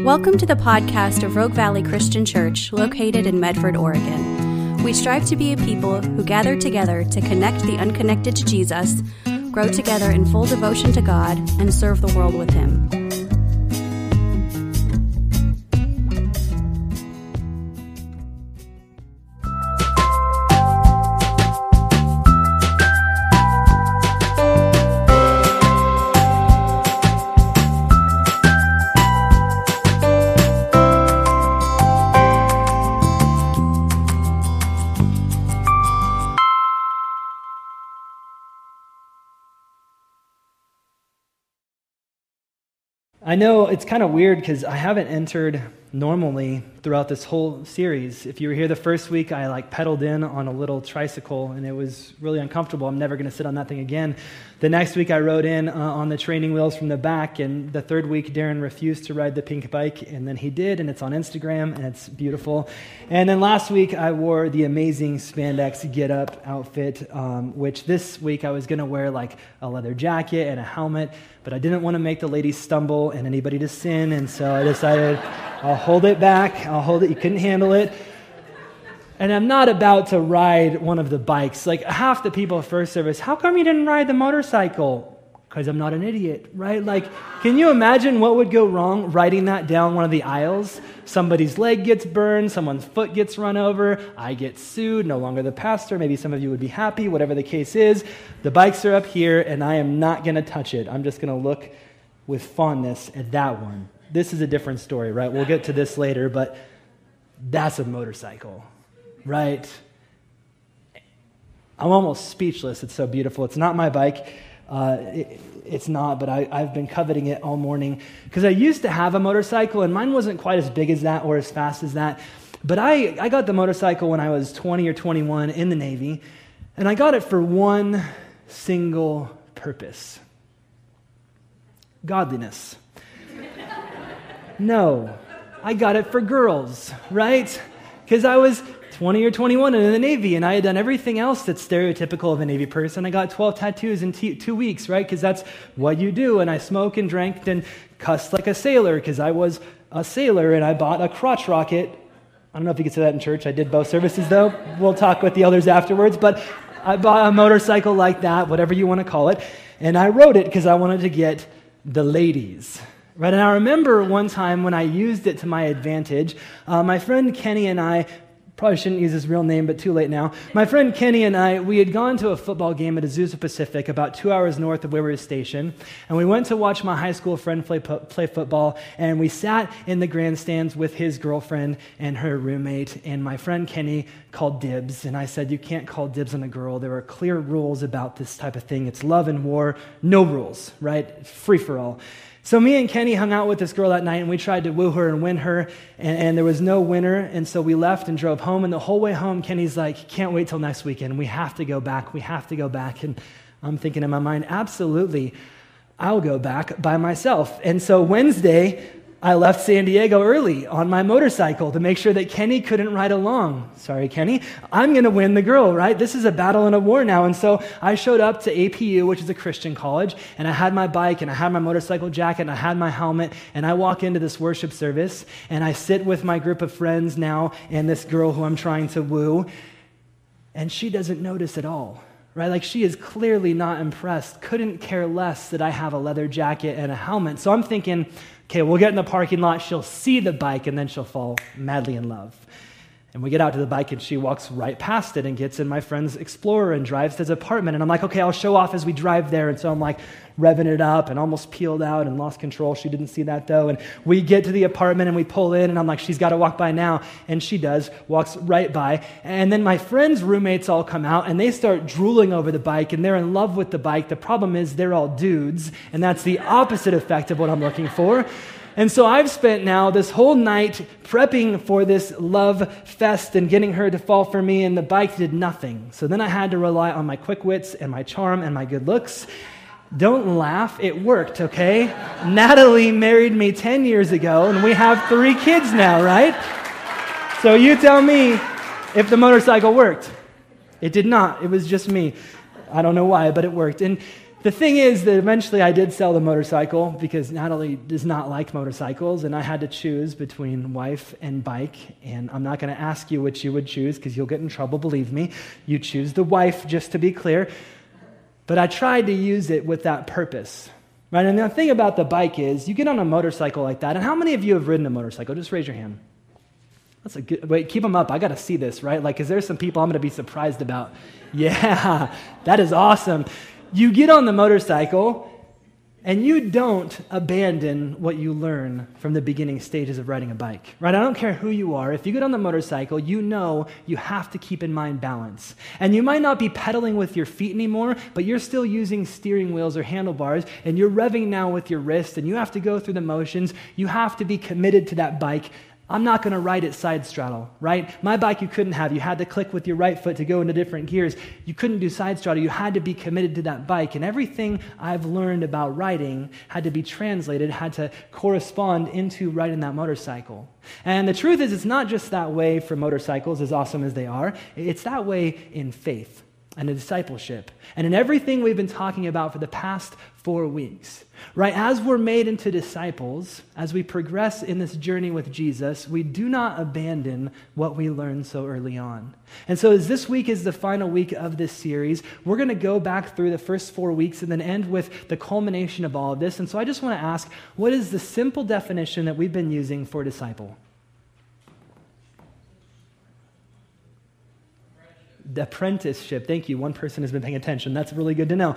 Welcome to the podcast of Rogue Valley Christian Church, located in Medford, Oregon. We strive to be a people who gather together to connect the unconnected to Jesus, grow together in full devotion to God, and serve the world with Him. I know it's kind of weird because I haven't entered normally throughout this whole series. If you were here the first week, I pedaled in on a little tricycle and it was really uncomfortable. I'm never going to sit on that thing again. The next week I rode in on the training wheels from the back, and the third week Darren refused to ride the pink bike, and then he did, and it's on Instagram and it's beautiful. And then last week I wore the amazing spandex Get Up outfit, which this week I was going to wear a leather jacket and a helmet, but I didn't want to make the ladies stumble and anybody to sin, and so I decided I'll hold it back. I'll hold it. You couldn't handle it. And I'm not about to ride one of the bikes. Half the people at First Service, how come you didn't ride the motorcycle? Because I'm not an idiot, right? Can you imagine what would go wrong riding that down one of the aisles? Somebody's leg gets burned, someone's foot gets run over, I get sued, no longer the pastor. Maybe some of you would be happy, whatever the case is. The bikes are up here, and I am not going to touch it. I'm just going to look with fondness at that one. This is a different story, right? We'll get to this later, but that's a motorcycle, right? I'm almost speechless. It's so beautiful. It's not my bike. It's not, but I've been coveting it all morning because I used to have a motorcycle, and mine wasn't quite as big as that or as fast as that. But I got the motorcycle when I was 20 or 21 in the Navy, and I got it for one single purpose: godliness. No, I got it for girls, right? Because I was 20 or 21 and in the Navy, and I had done everything else that's stereotypical of a Navy person. I got 12 tattoos in 2 weeks, right? Because that's what you do. And I smoked and drank and cussed like a sailor because I was a sailor, and I bought a crotch rocket. I don't know if you could say that in church. I did both services, though. We'll talk with the elders afterwards. But I bought a motorcycle like that, whatever you want to call it, and I rode it because I wanted to get the ladies. Right, and I remember one time when I used it to my advantage, my friend Kenny and I, probably shouldn't use his real name, but too late now. My friend Kenny and I, we had gone to a football game at Azusa Pacific, about 2 hours north of where we were stationed, and we went to watch my high school friend play football, and we sat in the grandstands with his girlfriend and her roommate, and my friend Kenny called dibs, and I said, you can't call dibs on a girl. There are clear rules about this type of thing. It's love and war, no rules, right? Free for all. So me and Kenny hung out with this girl that night, and we tried to woo her and win her, and there was no winner, and so we left and drove home, and the whole way home, Kenny's like, can't wait till next weekend. We have to go back. And I'm thinking in my mind, absolutely, I'll go back by myself. And so Wednesday, I left San Diego early on my motorcycle to make sure that Kenny couldn't ride along. Sorry, Kenny. I'm going to win the girl, right? This is a battle and a war now. And so I showed up to APU, which is a Christian college, and I had my bike, and I had my motorcycle jacket, and I had my helmet, and I walk into this worship service, and I sit with my group of friends now and this girl who I'm trying to woo, and she doesn't notice at all. Right? She is clearly not impressed, couldn't care less that I have a leather jacket and a helmet. So I'm thinking, okay, we'll get in the parking lot, she'll see the bike, and then she'll fall madly in love. And we get out to the bike, and she walks right past it and gets in my friend's Explorer and drives to his apartment. And I'm like, okay, I'll show off as we drive there. And so I'm revving it up and almost peeled out and lost control. She didn't see that, though. And we get to the apartment, and we pull in, and I'm like, she's got to walk by now. And she does, walks right by. And then my friend's roommates all come out, and they start drooling over the bike, and they're in love with the bike. The problem is they're all dudes, and that's the opposite effect of what I'm looking for. And so I've spent now this whole night prepping for this love fest and getting her to fall for me, and the bike did nothing. So then I had to rely on my quick wits and my charm and my good looks. Don't laugh, it worked, okay? Natalie married me 10 years ago, and we have 3 kids now, right? So you tell me if the motorcycle worked. It did not. It was just me. I don't know why, but it worked. And The thing is that eventually I did sell the motorcycle because Natalie does not like motorcycles, and I had to choose between wife and bike, and I'm not going to ask you which you would choose because you'll get in trouble, believe me. You choose the wife, just to be clear. But I tried to use it with that purpose, right? And the thing about the bike is you get on a motorcycle like that, and how many of you have ridden a motorcycle? Just raise your hand. That's a good, wait, keep them up. I got to see this, right? Like, is there some people I'm going to be surprised about? Yeah, that is awesome. You get on the motorcycle, and you don't abandon what you learn from the beginning stages of riding a bike, right? I don't care who you are. If you get on the motorcycle, you know you have to keep in mind balance. And you might not be pedaling with your feet anymore, but you're still using steering wheels or handlebars, and you're revving now with your wrist, and you have to go through the motions. You have to be committed to that bike. I'm not going to ride it side straddle, right? My bike you couldn't have. You had to click with your right foot to go into different gears. You couldn't do side straddle. You had to be committed to that bike. And everything I've learned about riding had to be translated, had to correspond into riding that motorcycle. And the truth is, it's not just that way for motorcycles, as awesome as they are. It's that way in faith and in discipleship and in everything we've been talking about for the past 4 weeks, right? As we're made into disciples, as we progress in this journey with Jesus, we do not abandon what we learned so early on. And so as this week is the final week of this series, we're going to go back through the first 4 weeks and then end with the culmination of all of this. And so I just want to ask, what is the simple definition that we've been using for disciple? The apprenticeship. Thank you. One person has been paying attention. That's really good to know.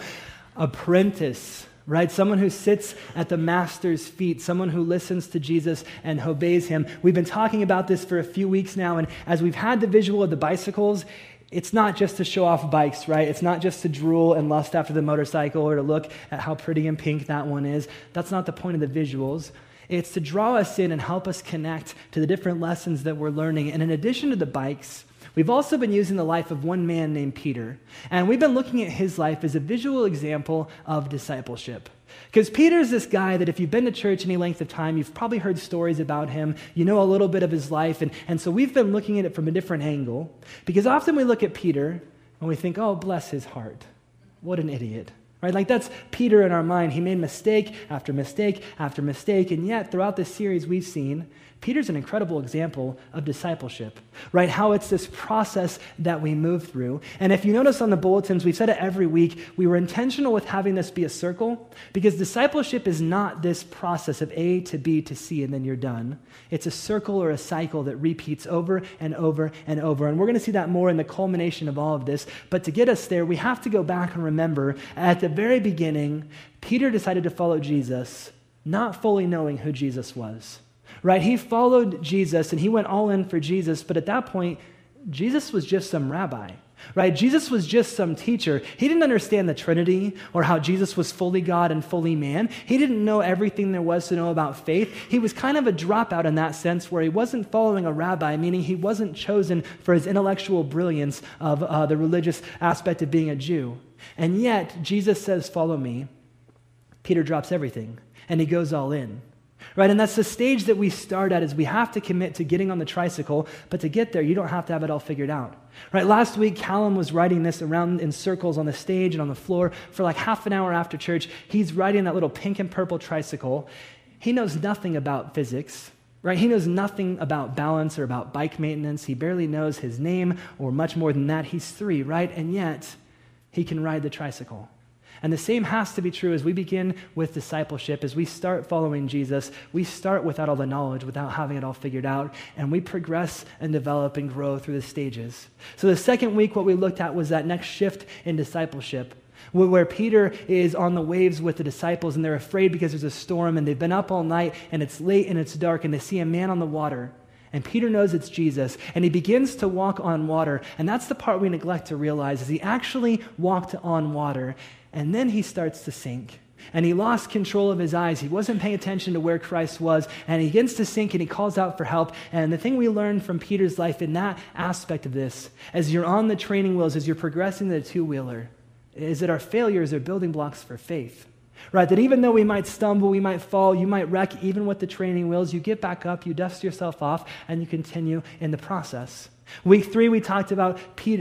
Apprentice, right? Someone who sits at the master's feet, someone who listens to Jesus and obeys him. We've been talking about this for a few weeks now, and as we've had the visual of the bicycles, it's not just to show off bikes, right? It's not just to drool and lust after the motorcycle or to look at how pretty and pink that one is. That's not the point of the visuals. It's to draw us in and help us connect to the different lessons that we're learning. And in addition to the bikes, we've also been using the life of one man named Peter, and we've been looking at his life as a visual example of discipleship. Because Peter's this guy that if you've been to church any length of time, you've probably heard stories about him, you know a little bit of his life, and so we've been looking at it from a different angle, because often we look at Peter and we think, oh, bless his heart, what an idiot. Right? Like that's Peter in our mind. He made mistake after mistake after mistake, and yet throughout this series we've seen Peter's an incredible example of discipleship, right? How it's this process that we move through. And if you notice on the bulletins, we've said it every week, we were intentional with having this be a circle because discipleship is not this process of A to B to C and then you're done. It's a circle or a cycle that repeats over and over and over. And we're going to see that more in the culmination of all of this. But to get us there, we have to go back and remember at the very beginning, Peter decided to follow Jesus, not fully knowing who Jesus was. Right? He followed Jesus and he went all in for Jesus, but at that point, Jesus was just some rabbi. Right? Jesus was just some teacher. He didn't understand the Trinity or how Jesus was fully God and fully man. He didn't know everything there was to know about faith. He was kind of a dropout in that sense where he wasn't following a rabbi, meaning he wasn't chosen for his intellectual brilliance of the religious aspect of being a Jew. And yet, Jesus says, follow me. Peter drops everything and he goes all in. Right, and that's the stage that we start at is we have to commit to getting on the tricycle, but to get there, you don't have to have it all figured out. Right, last week, Callum was riding this around in circles on the stage and on the floor for like half an hour after church. He's riding that little pink and purple tricycle. He knows nothing about physics, right? He knows nothing about balance or about bike maintenance. He barely knows his name or much more than that. He's 3, right? And yet, he can ride the tricycle. And the same has to be true as we begin with discipleship. As we start following Jesus, we start without all the knowledge, without having it all figured out, and we progress and develop and grow through the stages. So the second week, what we looked at was that next shift in discipleship, where Peter is on the waves with the disciples, and they're afraid because there's a storm, and they've been up all night, and it's late and it's dark, and they see a man on the water. And Peter knows it's Jesus, and he begins to walk on water. And that's the part we neglect to realize, is he actually walked on water. And then he starts to sink. And he lost control of his eyes. He wasn't paying attention to where Christ was. And he begins to sink and he calls out for help. And the thing we learned from Peter's life in that aspect of this, as you're on the training wheels, as you're progressing the two-wheeler, is that our failures are building blocks for faith. Right? That even though we might stumble, we might fall, you might wreck even with the training wheels, you get back up, you dust yourself off, and you continue in the process. Week 3, we talked about Peter.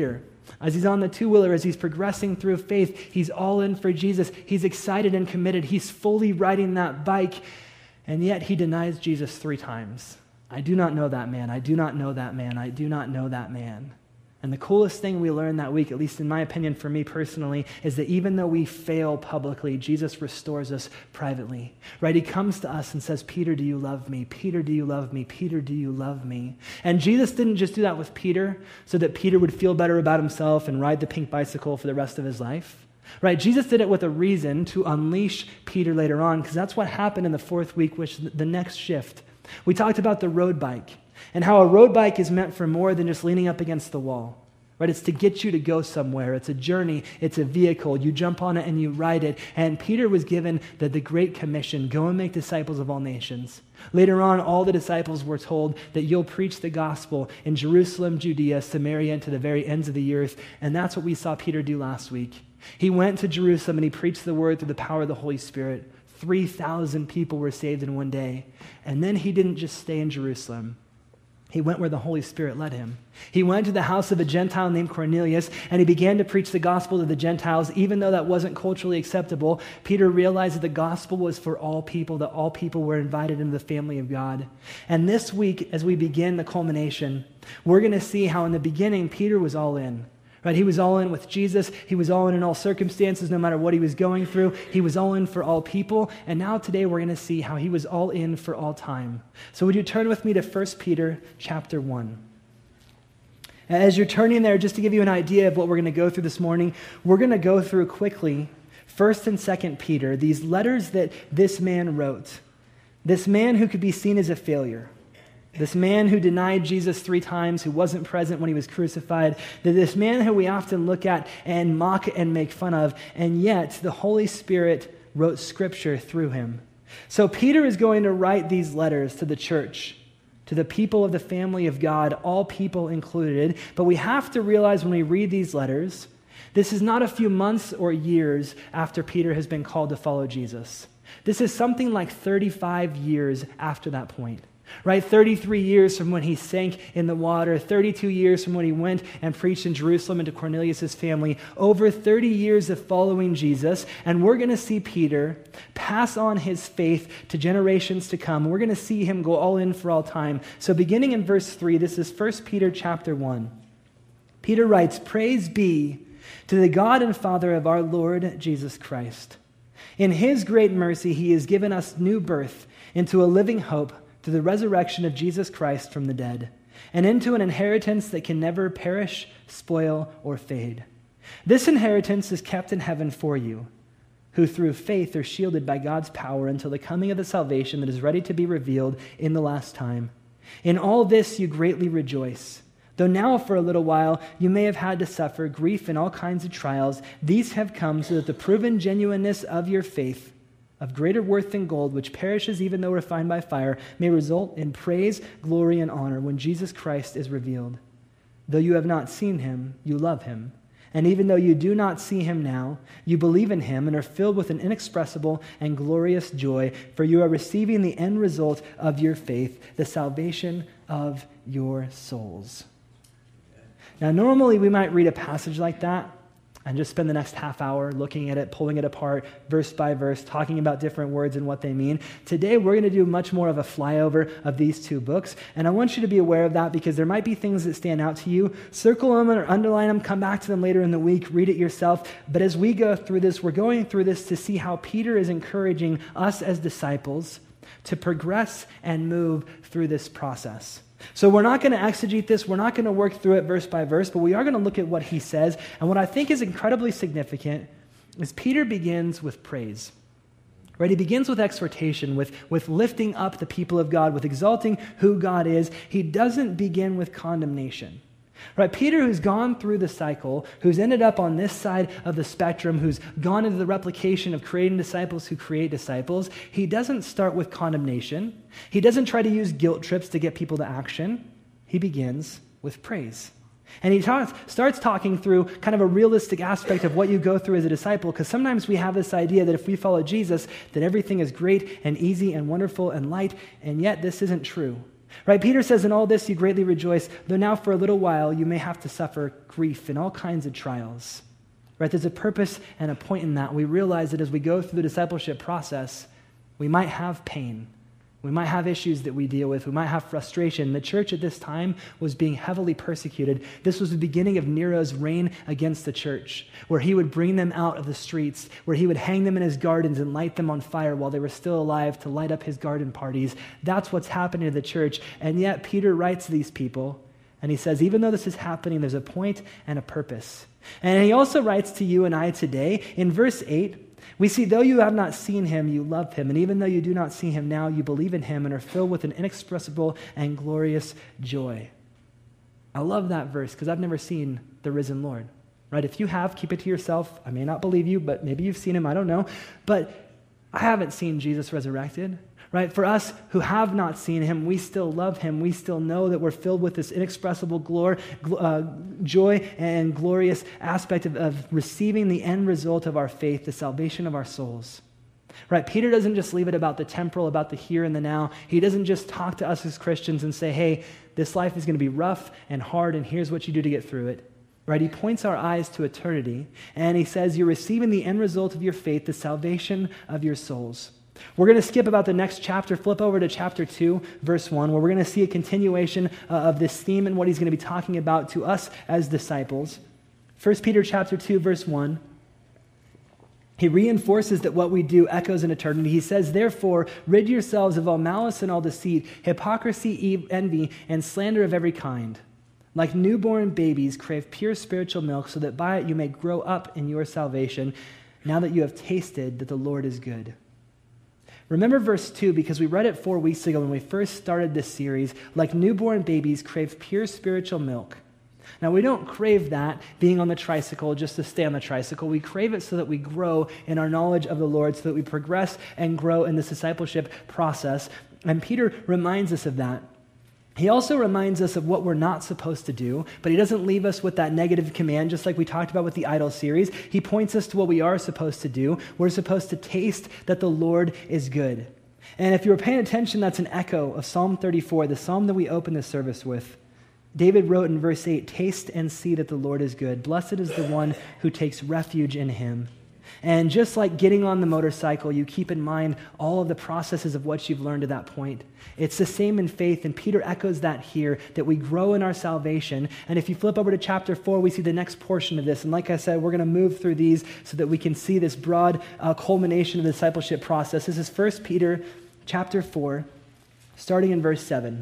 As he's on the two-wheeler, as he's progressing through faith, he's all in for Jesus. He's excited and committed. He's fully riding that bike, and yet he denies Jesus 3 times. I do not know that man. I do not know that man. I do not know that man. And the coolest thing we learned that week, at least in my opinion for me personally, is that even though we fail publicly, Jesus restores us privately, right? He comes to us and says, Peter, do you love me? Peter, do you love me? Peter, do you love me? And Jesus didn't just do that with Peter so that Peter would feel better about himself and ride the pink bicycle for the rest of his life, right? Jesus did it with a reason to unleash Peter later on, because that's what happened in the 4th week, which the next shift. We talked about the road bike, and how a road bike is meant for more than just leaning up against the wall, right? It's to get you to go somewhere. It's a journey. It's a vehicle. You jump on it and you ride it. And Peter was given the Great Commission, go and make disciples of all nations. Later on, all the disciples were told that you'll preach the gospel in Jerusalem, Judea, Samaria, and to the very ends of the earth. And that's what we saw Peter do last week. He went to Jerusalem and he preached the word through the power of the Holy Spirit. 3,000 people were saved in one day. And then he didn't just stay in Jerusalem. He went where the Holy Spirit led him. He went to the house of a Gentile named Cornelius, and he began to preach the gospel to the Gentiles, even though that wasn't culturally acceptable. Peter realized that the gospel was for all people, that all people were invited into the family of God. And this week, as we begin the culmination, we're going to see how in the beginning, Peter was all in. Right? He was all in with Jesus. He was all in all circumstances, no matter what he was going through. He was all in for all people. And now today we're going to see how he was all in for all time. So would you turn with me to 1 Peter chapter 1. As you're turning there, just to give you an idea of what we're going to go through this morning, we're going to go through quickly 1 and 2 Peter, these letters that this man wrote. This man who could be seen as a failure. This man who denied Jesus 3 times, who wasn't present when he was crucified, this man who we often look at and mock and make fun of, and yet the Holy Spirit wrote Scripture through him. So Peter is going to write these letters to the church, to the people of the family of God, all people included. But we have to realize when we read these letters, this is not a few months or years after Peter has been called to follow Jesus. This is something like 35 years after that point. Right, 33 years from when he sank in the water, 32 years from when he went and preached in Jerusalem and to Cornelius' family, over 30 years of following Jesus, and we're going to see Peter pass on his faith to generations to come. We're going to see him go all in for all time. So beginning in verse 3, this is 1 Peter chapter 1. Peter writes, "Praise be to the God and Father of our Lord Jesus Christ. In his great mercy he has given us new birth into a living hope through the resurrection of Jesus Christ from the dead, and into an inheritance that can never perish, spoil, or fade. This inheritance is kept in heaven for you, who through faith are shielded by God's power until the coming of the salvation that is ready to be revealed in the last time. In all this you greatly rejoice, though now for a little while you may have had to suffer grief and all kinds of trials. These have come so that the proven genuineness of your faith, of greater worth than gold, which perishes even though refined by fire, may result in praise, glory, and honor when Jesus Christ is revealed. Though you have not seen him, you love him. And even though you do not see him now, you believe in him and are filled with an inexpressible and glorious joy, for you are receiving the end result of your faith, the salvation of your souls." Now, normally we might read a passage like that and just spend the next half hour looking at it, pulling it apart, verse by verse, talking about different words and what they mean. Today, we're going to do much more of a flyover of these 2 books, and I want you to be aware of that because there might be things that stand out to you. Circle them or underline them, come back to them later in the week, read it yourself. But as we go through this, we're going through this to see how Peter is encouraging us as disciples to progress and move through this process. So we're not going to exegete this, we're not going to work through it verse by verse, but we are going to look at what he says. And what I think is incredibly significant is Peter begins with praise. Right? He begins with exhortation, with lifting up the people of God, with exalting who God is. He doesn't begin with condemnation. Right? Peter, who's gone through the cycle, who's ended up on this side of the spectrum, who's gone into the replication of creating disciples who create disciples, he doesn't start with condemnation. He doesn't try to use guilt trips to get people to action. He begins with praise. And he starts talking through kind of a realistic aspect of what you go through as a disciple, because sometimes we have this idea that if we follow Jesus, that everything is great and easy and wonderful and light, and yet this isn't true. Right? Peter says, in all this you greatly rejoice, though now for a little while you may have to suffer grief in all kinds of trials. Right? There's a purpose and a point in that. We realize that as we go through the discipleship process, we might have pain. We might have issues that we deal with. We might have frustration. The church at this time was being heavily persecuted. This was the beginning of Nero's reign against the church, where he would bring them out of the streets, where he would hang them in his gardens and light them on fire while they were still alive to light up his garden parties. That's what's happening to the church. And yet Peter writes to these people, and he says, even though this is happening, there's a point and a purpose. And he also writes to you and I today in verse 8, we see, though you have not seen him, you love him. And even though you do not see him now, you believe in him and are filled with an inexpressible and glorious joy. I love that verse because I've never seen the risen Lord. Right? If you have, keep it to yourself. I may not believe you, but maybe you've seen him. I don't know. But I haven't seen Jesus resurrected. Right? For us who have not seen him, we still love him. We still know that we're filled with this inexpressible joy and glorious aspect of receiving the end result of our faith, the salvation of our souls. Right? Peter doesn't just leave it about the temporal, about the here and the now. He doesn't just talk to us as Christians and say, hey, this life is going to be rough and hard, and here's what you do to get through it. Right? He points our eyes to eternity, and he says, you're receiving the end result of your faith, the salvation of your souls. We're going to skip about the next chapter, flip over to chapter 2, verse 1, where we're going to see a continuation of this theme and what he's going to be talking about to us as disciples. 1 Peter chapter 2, verse 1, he reinforces that what we do echoes in eternity. He says, therefore, rid yourselves of all malice and all deceit, hypocrisy, envy, and slander of every kind. Like newborn babies, crave pure spiritual milk so that by it you may grow up in your salvation, now that you have tasted that the Lord is good. Remember verse 2, because we read it 4 weeks ago when we first started this series. Like newborn babies crave pure spiritual milk. Now, we don't crave that being on the tricycle just to stay on the tricycle. We crave it so that we grow in our knowledge of the Lord, so that we progress and grow in this discipleship process. And Peter reminds us of that. He also reminds us of what we're not supposed to do, but he doesn't leave us with that negative command, just like we talked about with the idol series. He points us to what we are supposed to do. We're supposed to taste that the Lord is good. And if you were paying attention, that's an echo of Psalm 34, the psalm that we open this service with. David wrote in verse 8, taste and see that the Lord is good. Blessed is the one who takes refuge in him. And just like getting on the motorcycle, you keep in mind all of the processes of what you've learned to that point. It's the same in faith, and Peter echoes that here, that we grow in our salvation. And if you flip over to chapter 4, we see the next portion of this. And like I said, we're going to move through these so that we can see this broad culmination of the discipleship process. This is 1 Peter chapter 4, starting in verse 7.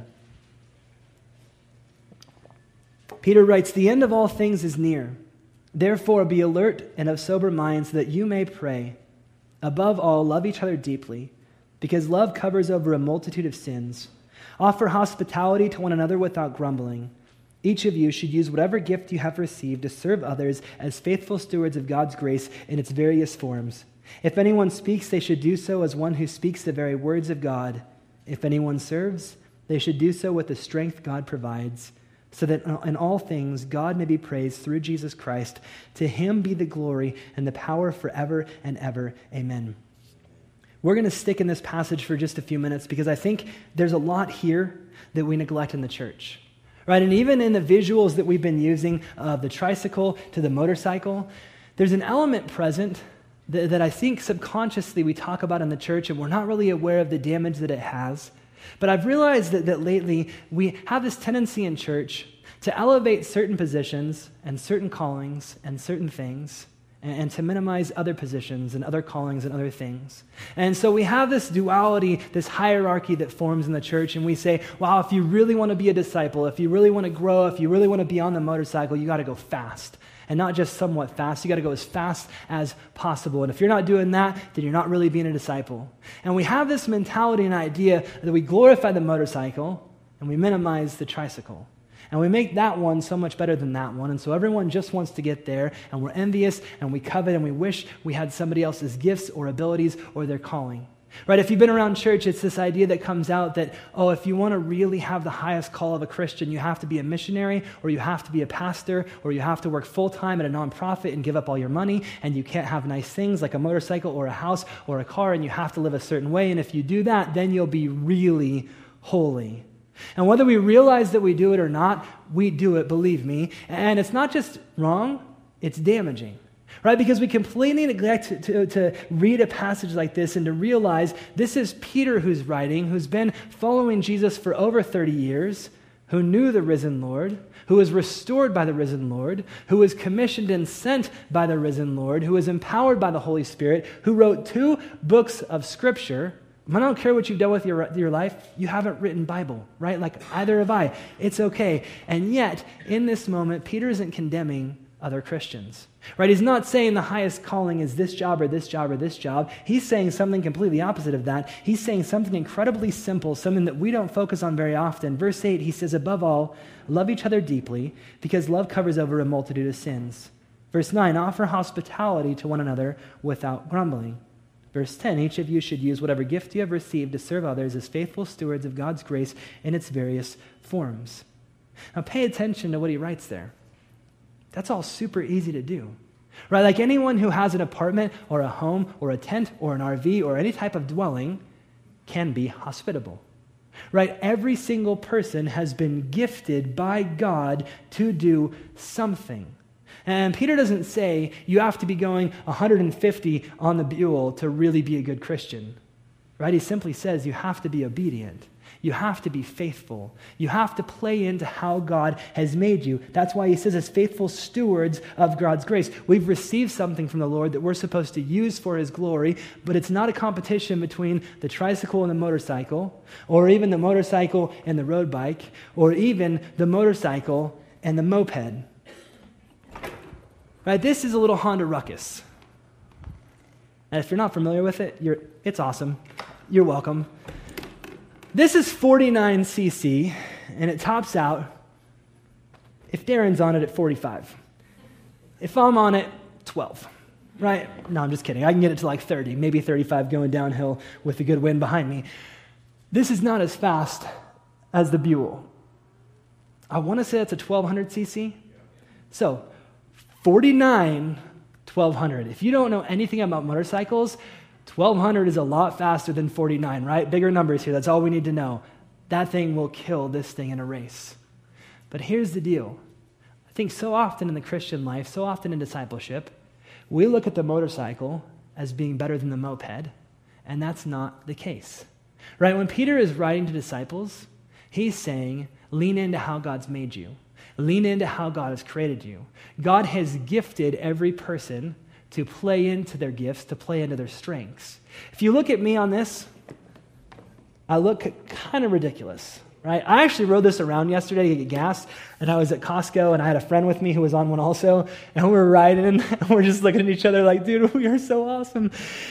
Peter writes, the end of all things is near. Therefore, be alert and of sober mind so that you may pray. Above all, love each other deeply, because love covers over a multitude of sins. Offer hospitality to one another without grumbling. Each of you should use whatever gift you have received to serve others as faithful stewards of God's grace in its various forms. If anyone speaks, they should do so as one who speaks the very words of God. If anyone serves, they should do so with the strength God provides, so that in all things God may be praised through Jesus Christ. To him be the glory and the power forever and ever. Amen. We're going to stick in this passage for just a few minutes because I think there's a lot here that we neglect in the church. Right? And even in the visuals that we've been using, the tricycle to the motorcycle, there's an element present that I think subconsciously we talk about in the church, and we're not really aware of the damage that it has. But I've realized that lately we have this tendency in church to elevate certain positions and certain callings and certain things, and to minimize other positions and other callings and other things. And so we have this duality, this hierarchy that forms in the church, and we say, wow, if you really want to be a disciple, if you really want to grow, if you really want to be on the motorcycle, you got to go fast. And not just somewhat fast, you got to go as fast as possible. And if you're not doing that, then you're not really being a disciple. And we have this mentality and idea that we glorify the motorcycle and we minimize the tricycle. And we make that one so much better than that one. And so everyone just wants to get there, and we're envious and we covet and we wish we had somebody else's gifts or abilities or their calling. Right? If you've been around church, it's this idea that comes out that, oh, if you want to really have the highest call of a Christian, you have to be a missionary, or you have to be a pastor, or you have to work full-time at a nonprofit and give up all your money, and you can't have nice things like a motorcycle or a house or a car, and you have to live a certain way, and if you do that, then you'll be really holy. And whether we realize that we do it or not, we do it, believe me. And it's not just wrong, it's damaging. Right? Because we completely neglect to read a passage like this and to realize this is Peter who's writing, who's been following Jesus for over 30 years, who knew the risen Lord, who was restored by the risen Lord, who was commissioned and sent by the risen Lord, who was empowered by the Holy Spirit, who wrote 2 books of Scripture. I don't care what you've done with your life, you haven't written Bible, right? Like either have I. It's okay. And yet, in this moment, Peter isn't condemning other Christians, right? He's not saying the highest calling is this job or this job or this job. He's saying something completely opposite of that. He's saying something incredibly simple, something that we don't focus on very often. Verse 8, he says, above all, love each other deeply, because love covers over a multitude of sins. Verse 9, offer hospitality to one another without grumbling. Verse 10, each of you should use whatever gift you have received to serve others as faithful stewards of God's grace in its various forms. Now pay attention to what he writes there. That's all super easy to do, right? Like anyone who has an apartment or a home or a tent or an RV or any type of dwelling can be hospitable, right? Every single person has been gifted by God to do something. And Peter doesn't say you have to be going 150 on the Buell to really be a good Christian, right? He simply says you have to be obedient. You have to be faithful. You have to play into how God has made you. That's why he says as faithful stewards of God's grace. We've received something from the Lord that we're supposed to use for his glory, but it's not a competition between the tricycle and the motorcycle, or even the motorcycle and the road bike, or even the motorcycle and the moped. Right? This is a little Honda Ruckus. And if you're not familiar with it, it's awesome. You're welcome. This is 49cc, and it tops out, if Darren's on it, at 45. If I'm on it, 12, right? No, I'm just kidding. I can get it to like 30, maybe 35 going downhill with a good wind behind me. This is not as fast as the Buell. I want to say it's a 1200cc. So, 49, 1200. If you don't know anything about motorcycles, 1200 is a lot faster than 49, right? Bigger numbers here. That's all we need to know. That thing will kill this thing in a race. But here's the deal. I think so often in the Christian life, so often in discipleship, we look at the motorcycle as being better than the moped, and that's not the case. Right? When Peter is writing to disciples, he's saying, lean into how God's made you. Lean into how God has created you. God has gifted every person to play into their gifts, to play into their strengths. If you look at me on this, I look kind of ridiculous, right? I actually rode this around yesterday to get gas, and I was at Costco, and I had a friend with me who was on one also, and we were riding, and we're just looking at each other like, dude, we are so awesome.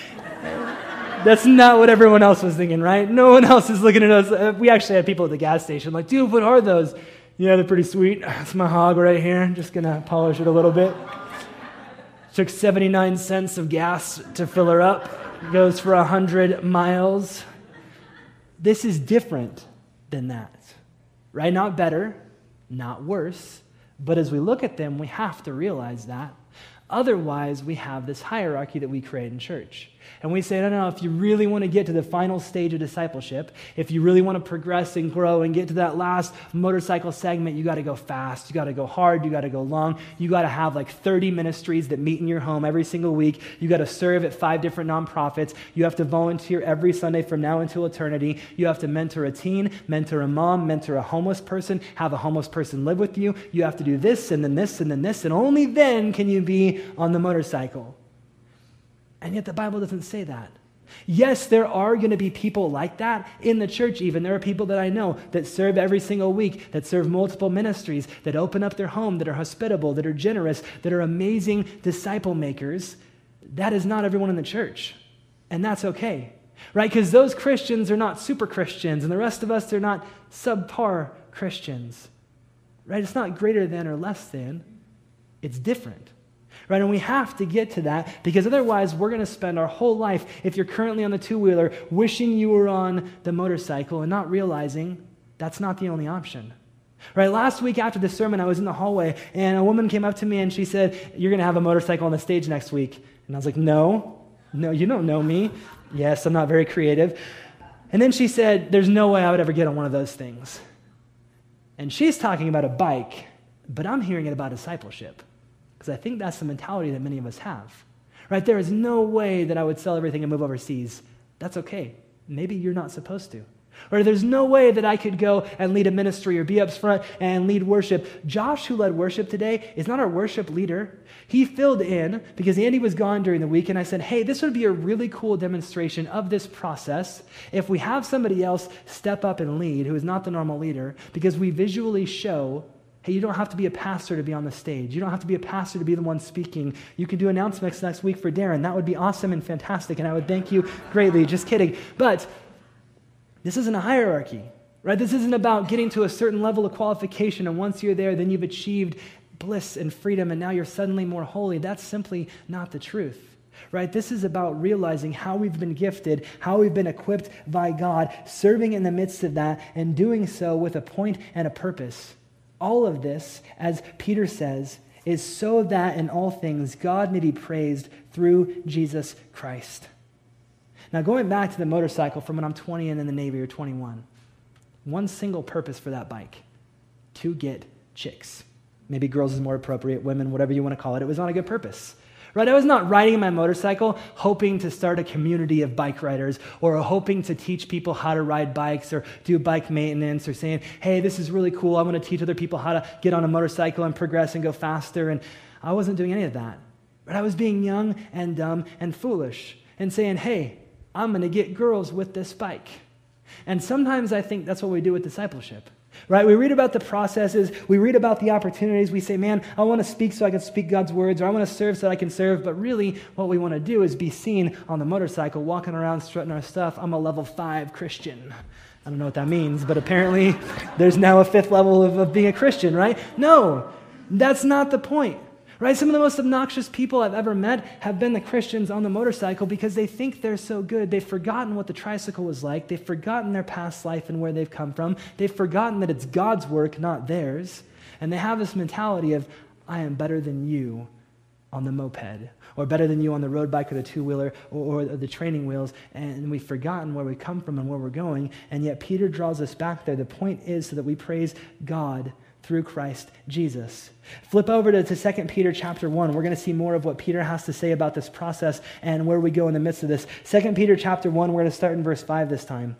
That's not what everyone else was thinking, right? No one else is looking at us. We actually had people at the gas station like, dude, what are those? Yeah, they're pretty sweet. It's my hog right here. I'm just going to polish it a little bit. Took 79 cents of gas to fill her up. Goes for 100 miles. This is different than that, right? Not better, not worse. But as we look at them, we have to realize that. Otherwise, we have this hierarchy that we create in church. And we say, no, if you really want to get to the final stage of discipleship, if you really want to progress and grow and get to that last motorcycle segment, you got to go fast, you got to go hard, you got to go long, you got to have like 30 ministries that meet in your home every single week, you got to serve at 5 different nonprofits, you have to volunteer every Sunday from now until eternity, you have to mentor a teen, mentor a mom, mentor a homeless person, have a homeless person live with you, you have to do this and then this and then this, and only then can you be on the motorcycle. And yet the Bible doesn't say that. Yes, there are going to be people like that in the church even. There are people that I know that serve every single week, that serve multiple ministries, that open up their home, that are hospitable, that are generous, that are amazing disciple makers. That is not everyone in the church. And that's okay, right? Because those Christians are not super Christians, and the rest of us, they're not subpar Christians, right? It's not greater than or less than. It's different. Right, and we have to get to that because otherwise we're going to spend our whole life, if you're currently on the two-wheeler, wishing you were on the motorcycle and not realizing that's not the only option. Right, last week after the sermon, I was in the hallway and a woman came up to me and she said, you're going to have a motorcycle on the stage next week. And I was like, no, you don't know me. Yes, I'm not very creative. And then she said, there's no way I would ever get on one of those things. And she's talking about a bike, but I'm hearing it about discipleship, because I think that's the mentality that many of us have. Right? There is no way that I would sell everything and move overseas. That's okay. Maybe you're not supposed to. Or there's no way that I could go and lead a ministry or be up front and lead worship. Josh, who led worship today, is not our worship leader. He filled in because Andy was gone during the week, and I said, hey, this would be a really cool demonstration of this process if we have somebody else step up and lead who is not the normal leader, because we visually show, hey, you don't have to be a pastor to be on the stage. You don't have to be a pastor to be the one speaking. You can do announcements next week for Darren. That would be awesome and fantastic, and I would thank you greatly. Just kidding. But this isn't a hierarchy, right? This isn't about getting to a certain level of qualification, and once you're there, then you've achieved bliss and freedom, and now you're suddenly more holy. That's simply not the truth, right? This is about realizing how we've been gifted, how we've been equipped by God, serving in the midst of that, and doing so with a point and a purpose. All of this, as Peter says, is so that in all things God may be praised through Jesus Christ. Now, going back to the motorcycle from when I'm 20 and in the Navy or 21, one single purpose for that bike: to get chicks. Maybe girls is more appropriate, women, whatever you want to call it. It was not a good purpose. Right? I was not riding my motorcycle hoping to start a community of bike riders, or hoping to teach people how to ride bikes or do bike maintenance, or saying, hey, this is really cool. I want to teach other people how to get on a motorcycle and progress and go faster. And I wasn't doing any of that. But I was being young and dumb and foolish and saying, hey, I'm going to get girls with this bike. And sometimes I think that's what we do with discipleship. Right? We read about the processes, we read about the opportunities, we say, man, I want to speak so I can speak God's words, or I want to serve so I can serve, but really what we want to do is be seen on the motorcycle, walking around, strutting our stuff. I'm a level 5 Christian. I don't know what that means, but apparently there's now a 5th level of being a Christian, right? No, that's not the point. Right? Some of the most obnoxious people I've ever met have been the Christians on the motorcycle because they think they're so good. They've forgotten what the tricycle was like. They've forgotten their past life and where they've come from. They've forgotten that it's God's work, not theirs. And they have this mentality of, I am better than you on the moped, or better than you on the road bike or the two-wheeler or the training wheels. And we've forgotten where we come from and where we're going. And yet Peter draws us back there. The point is so that we praise God through Christ Jesus. Flip over to 2 Peter chapter 1. We're going to see more of what Peter has to say about this process and where we go in the midst of this. 2 Peter chapter 1, we're going to start in verse 5 this time.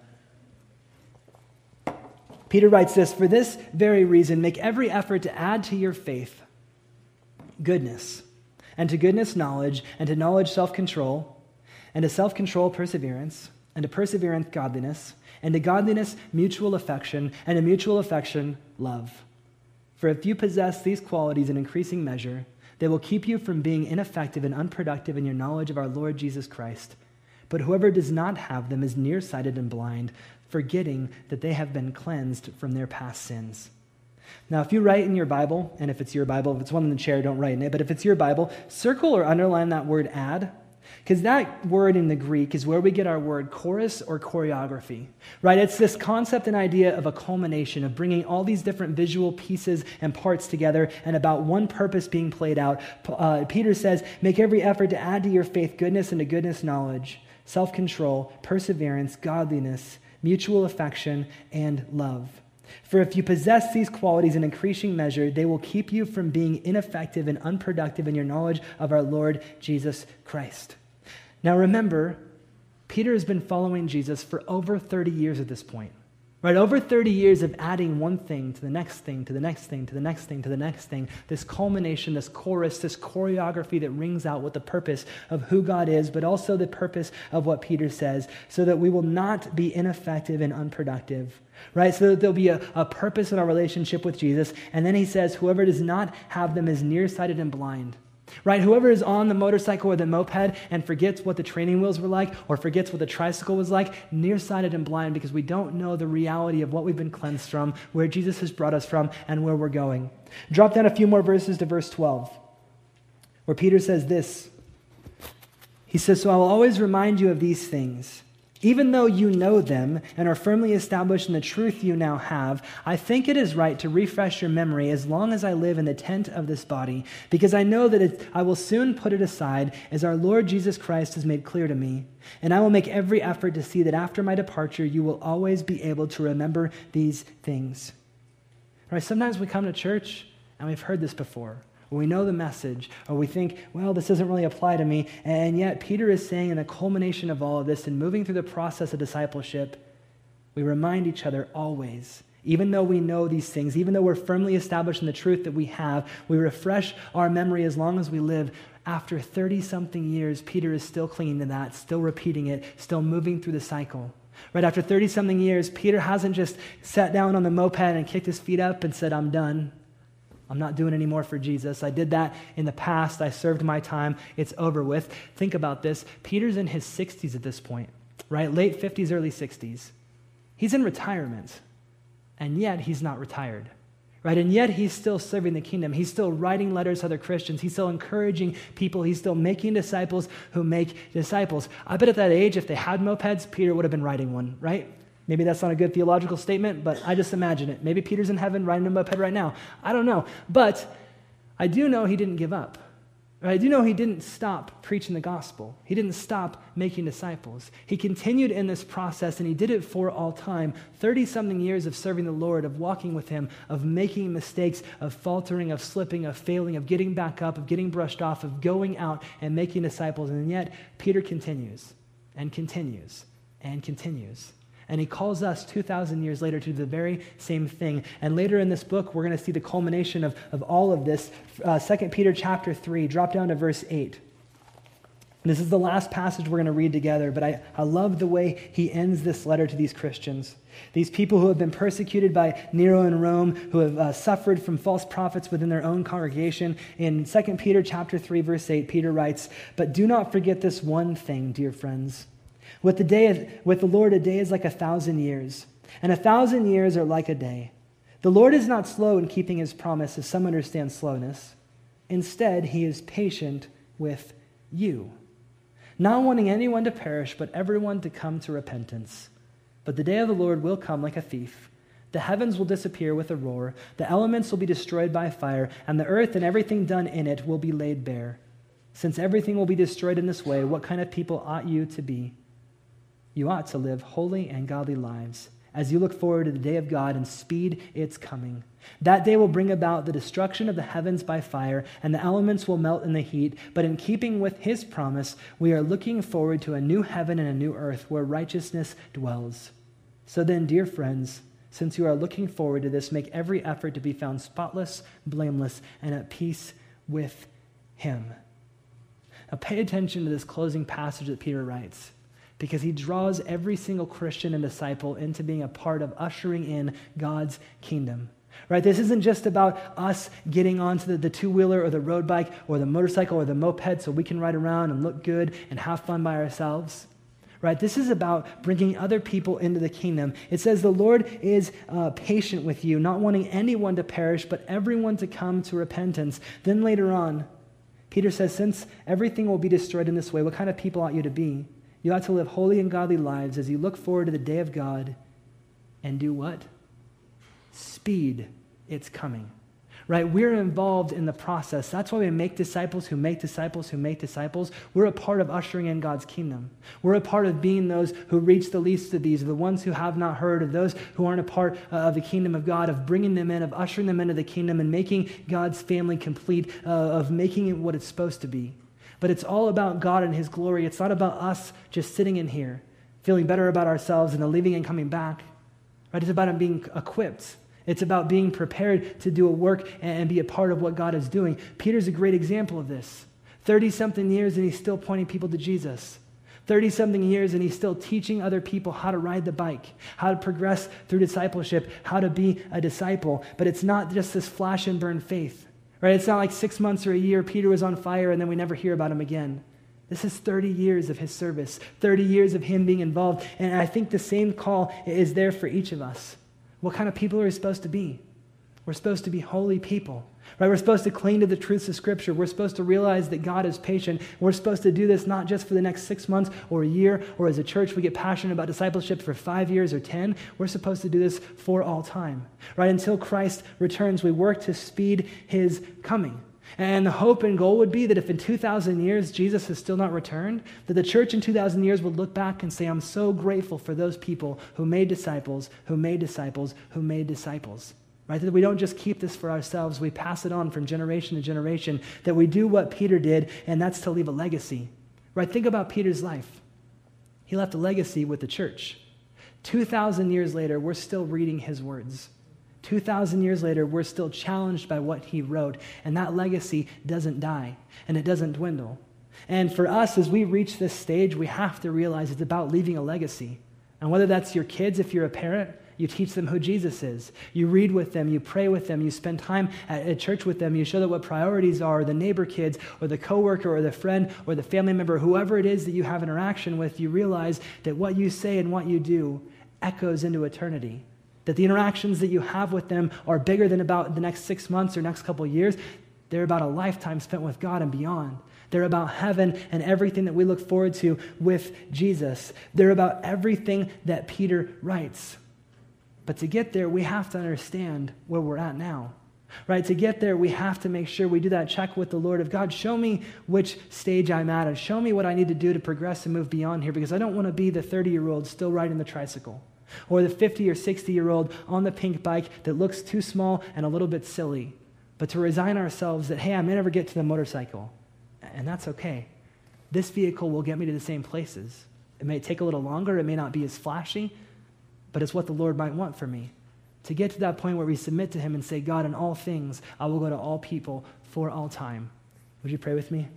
Peter writes this, for this very reason, make every effort to add to your faith goodness, and to goodness knowledge, and to knowledge self-control, and to self-control perseverance, and to perseverance godliness, and to godliness mutual affection, and to mutual affection love. For if you possess these qualities in increasing measure, they will keep you from being ineffective and unproductive in your knowledge of our Lord Jesus Christ. But whoever does not have them is nearsighted and blind, forgetting that they have been cleansed from their past sins. Now, if you write in your Bible, and if it's your Bible, if it's one in the chair, don't write in it, but if it's your Bible, circle or underline that word add, because that word in the Greek is where we get our word chorus or choreography, right? It's this concept and idea of a culmination, of bringing all these different visual pieces and parts together and about one purpose being played out. Peter says, make every effort to add to your faith goodness, and to goodness knowledge, self-control, perseverance, godliness, mutual affection, and love. For if you possess these qualities in increasing measure, they will keep you from being ineffective and unproductive in your knowledge of our Lord Jesus Christ. Now remember, Peter has been following Jesus for over 30 years at this point. Right? Over 30 years of adding one thing to the next thing, to the next thing, to the next thing, to the next thing. This culmination, this chorus, this choreography that rings out with the purpose of who God is, but also the purpose of what Peter says, so that we will not be ineffective and unproductive. Right? So that there'll be a purpose in our relationship with Jesus. And then he says, whoever does not have them is nearsighted and blind. Right? Whoever is on the motorcycle or the moped and forgets what the training wheels were like, or forgets what the tricycle was like, nearsighted and blind, because we don't know the reality of what we've been cleansed from, where Jesus has brought us from, and where we're going. Drop down a few more verses to verse 12, where Peter says this. He says, so I will always remind you of these things. Even though you know them and are firmly established in the truth you now have, I think it is right to refresh your memory as long as I live in the tent of this body, because I know that I will soon put it aside, as our Lord Jesus Christ has made clear to me. And I will make every effort to see that after my departure, you will always be able to remember these things. Right? Sometimes we come to church and we've heard this before, or we know the message, or we think, well, this doesn't really apply to me. And yet Peter is saying in the culmination of all of this and moving through the process of discipleship, we remind each other always, even though we know these things, even though we're firmly established in the truth that we have, we refresh our memory as long as we live. After 30-something years, Peter is still clinging to that, still repeating it, still moving through the cycle. Right after 30-something years, Peter hasn't just sat down on the moped and kicked his feet up and said, I'm done. I'm not doing any more for Jesus. I did that in the past. I served my time. It's over with. Think about this. Peter's in his 60s at this point, right? Late 50s, early 60s. He's in retirement, and yet he's not retired. Right? And yet he's still serving the kingdom. He's still writing letters to other Christians. He's still encouraging people. He's still making disciples who make disciples. I bet at that age, if they had mopeds, Peter would have been riding one, right? Maybe that's not a good theological statement, but I just imagine it. Maybe Peter's in heaven riding a moped right now. I don't know. But I do know he didn't give up. I do know he didn't stop preaching the gospel. He didn't stop making disciples. He continued in this process, and he did it for all time. 30-something years of serving the Lord, of walking with him, of making mistakes, of faltering, of slipping, of failing, of getting back up, of getting brushed off, of going out and making disciples. And yet, Peter continues and continues and continues. And he calls us 2,000 years later to do the very same thing. And later in this book, we're going to see the culmination of all of this. 2 Peter chapter 3, drop down to verse 8. This is the last passage we're going to read together, but I love the way he ends this letter to these Christians. These people who have been persecuted by Nero in Rome, who have suffered from false prophets within their own congregation. In 2 Peter chapter 3, verse 8, Peter writes, "But do not forget this one thing, dear friends. With the Lord, a day is like 1,000 years, and 1,000 years are like a day. The Lord is not slow in keeping his promise, as some understand slowness. Instead, he is patient with you, not wanting anyone to perish, but everyone to come to repentance. But the day of the Lord will come like a thief. The heavens will disappear with a roar, the elements will be destroyed by fire, and the earth and everything done in it will be laid bare. Since everything will be destroyed in this way, what kind of people ought you to be? You ought to live holy and godly lives as you look forward to the day of God and speed its coming. That day will bring about the destruction of the heavens by fire, and the elements will melt in the heat. But in keeping with his promise, we are looking forward to a new heaven and a new earth where righteousness dwells. So then, dear friends, since you are looking forward to this, make every effort to be found spotless, blameless, and at peace with him." Now pay attention to this closing passage that Peter writes, because he draws every single Christian and disciple into being a part of ushering in God's kingdom. Right? This isn't just about us getting onto the two-wheeler or the road bike or the motorcycle or the moped so we can ride around and look good and have fun by ourselves. Right? This is about bringing other people into the kingdom. It says the Lord is patient with you, not wanting anyone to perish, but everyone to come to repentance. Then later on, Peter says, since everything will be destroyed in this way, what kind of people ought you to be? You ought to live holy and godly lives as you look forward to the day of God and do what? Speed its coming. Right? We're involved in the process. That's why we make disciples who make disciples who make disciples. We're a part of ushering in God's kingdom. We're a part of being those who reach the least of these, the ones who have not heard, of those who aren't a part of the kingdom of God, of bringing them in, of ushering them into the kingdom and making God's family complete, of making it what it's supposed to be. But it's all about God and his glory. It's not about us just sitting in here, feeling better about ourselves and then leaving and coming back. Right? It's about being equipped. It's about being prepared to do a work and be a part of what God is doing. Peter's a great example of this. 30-something years and he's still pointing people to Jesus. 30-something years and he's still teaching other people how to ride the bike, how to progress through discipleship, how to be a disciple. But it's not just this flash and burn faith. Right? It's not like 6 months or a year Peter was on fire and then we never hear about him again. This is 30 years of his service, 30 years of him being involved. And I think the same call is there for each of us. What kind of people are we supposed to be? We're supposed to be holy people. Right? We're supposed to cling to the truths of Scripture. We're supposed to realize that God is patient. We're supposed to do this not just for the next 6 months or a year, or as a church we get passionate about discipleship for 5 years or 10. We're supposed to do this for all time. Right? Until Christ returns, we work to speed his coming. And the hope and goal would be that if in 2,000 years Jesus has still not returned, that the church in 2,000 years would look back and say, I'm so grateful for those people who made disciples, who made disciples, who made disciples. right? That we don't just keep this for ourselves, we pass it on from generation to generation, that we do what Peter did, and that's to leave a legacy, right? Think about Peter's life. He left a legacy with the church. 2,000 years later, we're still reading his words. 2,000 years later, we're still challenged by what he wrote, and that legacy doesn't die, and it doesn't dwindle. And for us, as we reach this stage, we have to realize it's about leaving a legacy. And whether that's your kids, if you're a parent, you teach them who Jesus is. You read with them, you pray with them, you spend time at church with them, you show them what priorities are, the neighbor kids, or the coworker, or the friend, or the family member, whoever it is that you have interaction with, you realize that what you say and what you do echoes into eternity. That the interactions that you have with them are bigger than about the next 6 months or next couple of years. They're about a lifetime spent with God and beyond. They're about heaven and everything that we look forward to with Jesus. They're about everything that Peter writes. But to get there, we have to understand where we're at now, right? To get there, we have to make sure we do that check with the Lord of God. Show me which stage I'm at, and show me what I need to do to progress and move beyond here, because I don't want to be the 30-year-old still riding the tricycle, or the 50 or 60-year-old on the pink bike that looks too small and a little bit silly, but to resign ourselves that, hey, I may never get to the motorcycle, and that's okay. This vehicle will get me to the same places. It may take a little longer, it may not be as flashy, but it's what the Lord might want for me. To get to that point where we submit to him and say, God, in all things, I will go to all people for all time. Would you pray with me?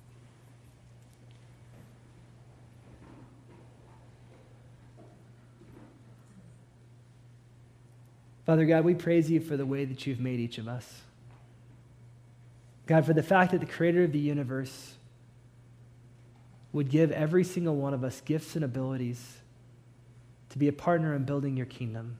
Father God, we praise you for the way that you've made each of us. God, for the fact that the creator of the universe would give every single one of us gifts and abilities to be a partner in building your kingdom.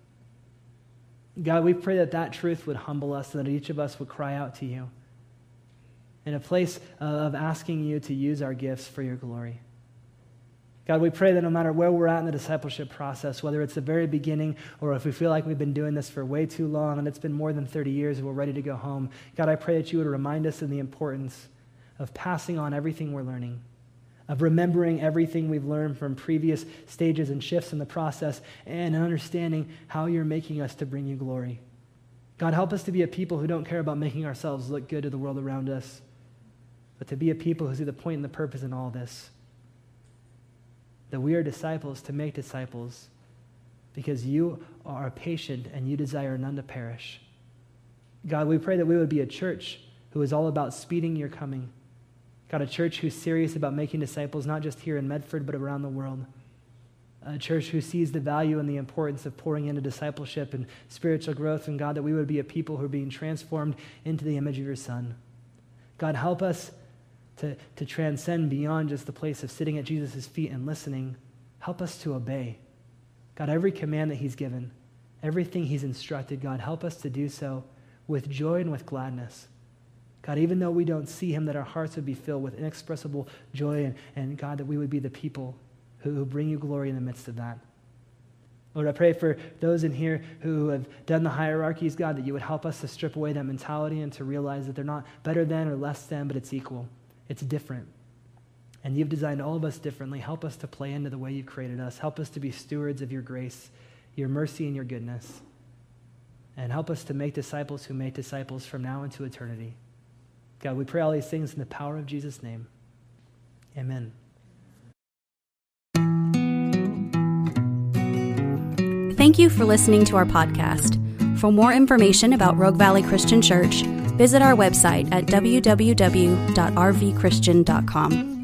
God, we pray that that truth would humble us, and that each of us would cry out to you in a place of asking you to use our gifts for your glory. God, we pray that no matter where we're at in the discipleship process, whether it's the very beginning or if we feel like we've been doing this for way too long and it's been more than 30 years and we're ready to go home, God, I pray that you would remind us of the importance of passing on everything we're learning, of remembering everything we've learned from previous stages and shifts in the process, and understanding how you're making us to bring you glory. God, help us to be a people who don't care about making ourselves look good to the world around us, but to be a people who see the point and the purpose in all this. That we are disciples to make disciples because you are patient and you desire none to perish. God, we pray that we would be a church who is all about speeding your coming. God, a church who's serious about making disciples, not just here in Medford, but around the world. A church who sees the value and the importance of pouring into discipleship and spiritual growth. And God, that we would be a people who are being transformed into the image of your Son. God, help us to transcend beyond just the place of sitting at Jesus' feet and listening. Help us to obey. God, every command that he's given, everything he's instructed, God, help us to do so with joy and with gladness. God, even though we don't see him, that our hearts would be filled with inexpressible joy, and God, that we would be the people who bring you glory in the midst of that. Lord, I pray for those in here who have done the hierarchies, God, that you would help us to strip away that mentality and to realize that they're not better than or less than, but it's equal. It's different. And you've designed all of us differently. Help us to play into the way you've created us. Help us to be stewards of your grace, your mercy, and your goodness. And help us to make disciples who make disciples from now into eternity. God, we pray all these things in the power of Jesus' name. Amen. Thank you for listening to our podcast. For more information about Rogue Valley Christian Church, visit our website at www.rvchristian.com.